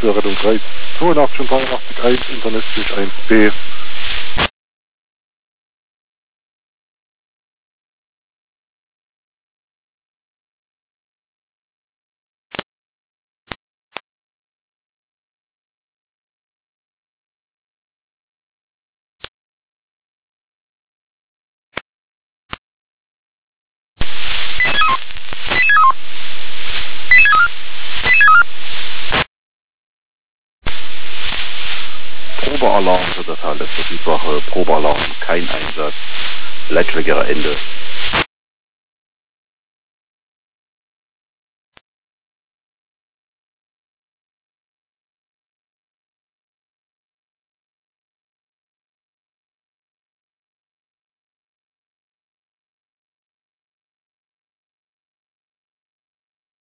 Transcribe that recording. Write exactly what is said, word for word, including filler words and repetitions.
Bundeswehrrettung drei zweiundachtzig und dreiundachtzig eins, internistic eins B. Probealarm für das Halle für die Wache. Probealarm, kein Einsatz. Leitverkehrer Ende.